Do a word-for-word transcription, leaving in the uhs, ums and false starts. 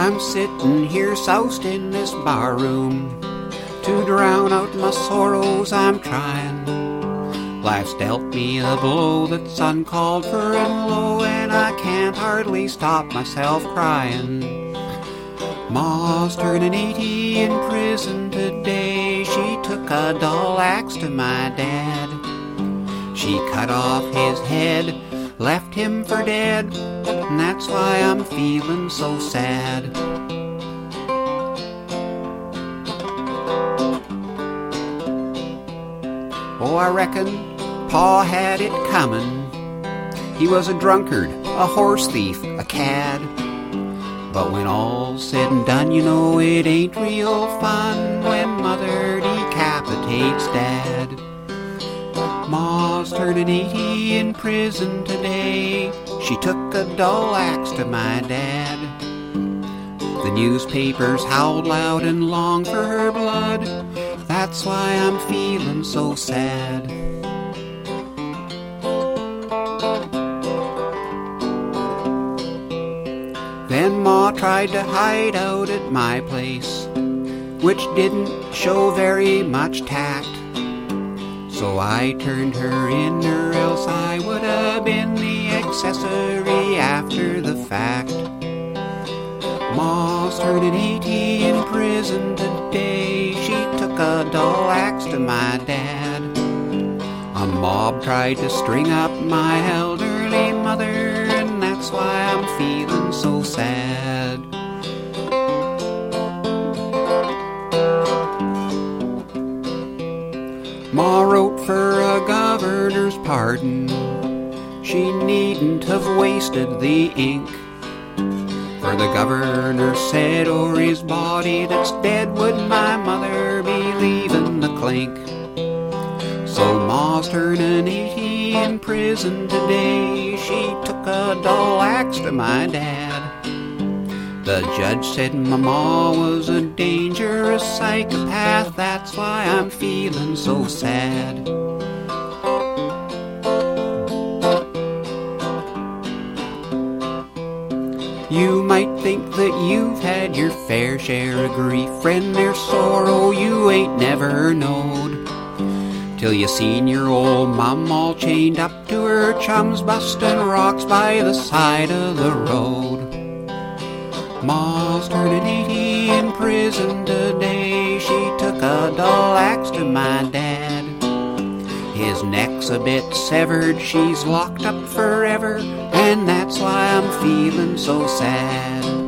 I'm sitting here soused in this bar room. To drown out my sorrows I'm trying. Life's dealt me a blow that's uncalled for and low, and I can't hardly stop myself crying. Ma's turning eighty in prison today. She took a dull axe to my dad. She cut off his head, left him for dead, and that's why I'm feeling so sad. Oh, I reckon Pa had it comin'. He was a drunkard, a horse thief, a cad. But when all's said and done, you know it ain't real fun when Mother decapitates Dad. Ma's turning eighty in prison today. She took a dull axe to my dad. The newspapers howled loud and long for her blood. That's why I'm feeling so sad. Then Ma tried to hide out at my place, which didn't show very much tact. So I turned her in, or else I would have been the accessory after the fact. Ma's turning eighty in prison today. She took a dull axe to my dad. A mob tried to string up my elderly mother, and that's why I'm feeling so sad. Ma wrote for a governor's pardon. She needn't have wasted the ink, for the governor said o'er his body that's dead would my mother be leaving the clink. So Ma's turning eighty in prison today. She took a dull axe to my dad. The judge said my ma was a dangerous psychopath. That's why I'm feeling so sad. You might think that you've had your fair share of grief, friend, there's sorrow you ain't never knowed, till you seen your old mom all chained up to her chums, bustin' rocks by the side of the road. Ma's turning eighty in prison today. She took a dull axe to my dad. His neck's a bit severed, she's locked up forever, and that's why I'm feeling so sad.